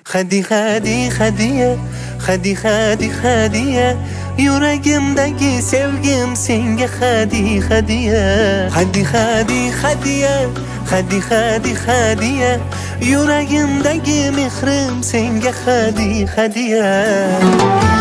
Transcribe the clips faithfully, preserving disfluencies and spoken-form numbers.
Hadi hadi hadiye, hadi hadi hadiye, yuragimdagi sevgim senga hadi hadiye. Hadi hadi hadiye, hadi hadi hadiye, yuragimdagi mehrim senga hadi hadiye.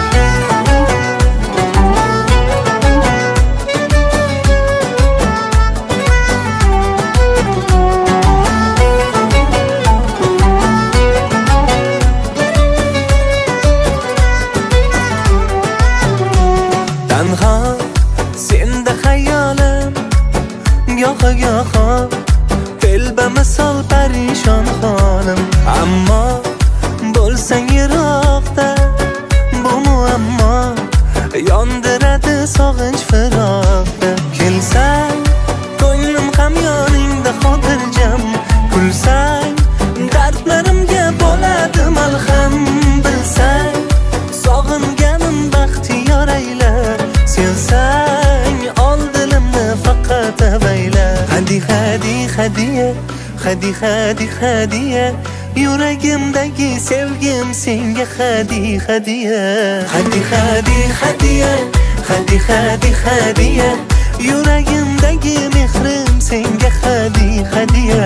Tanha senda hayolim goho goho telba misol parishon holim, ammo bo'lsang yiroqda bu muammo yondiradi sog'inch firoqda. Kelsang ko'nglim ham yoningda xotirjam, kulsang dardlarimga bo'ladi malham. Bilsang sog'inganim baxtiyor ayla, sevsang ol dilimni faqat avayla. Hadi hadi hadiye, hadi hadi hadiye, yuragimdagi sevgim senga hadi hadiye. Hadi hadi hadiye, hadi hadi hadiye, yuragimdagi mehrim senga hadi hadiye.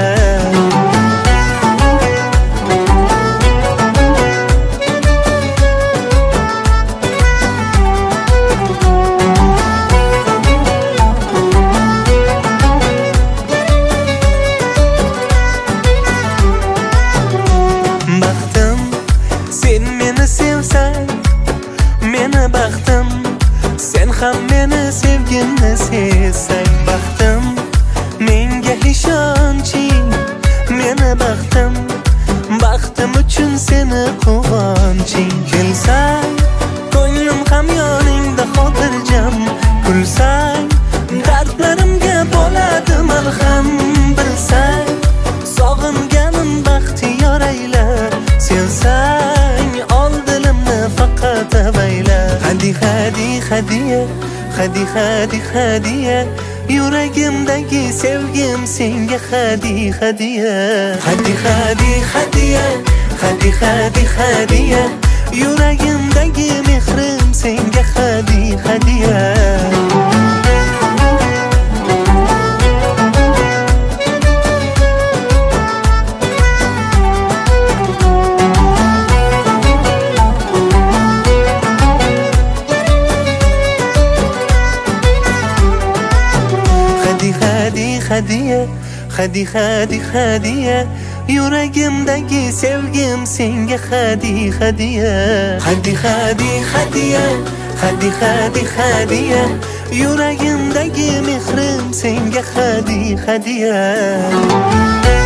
Baxtim sen ham meni sevgimni sezsang, baxtim menga ishonching, meni baxtim baxtim uchun seni quvonching. Kelsang ko'nglim ham yoningda xotirjam, kulsang dardlarimga bo'ladi malham. Bilsang sog'inganim baxtiyor ayla, sevsang ol dilimni faqat avayla. Hadi hadi hadiye, hadi hadi hadiye, yuragimdagi sevgim senga hadi hadiye. Hadi hadi hadiye, hadi hadi hadiye, yuragimdagi mehrim senga hadi hadiye. Hadiye, hadi hadi hadiye, yuragimdagi sevgim senga hadi hadiye. Hadi hadi hadiye, hadi hadi hadiye, yuragimdagi mehrim senga hadi hadiye.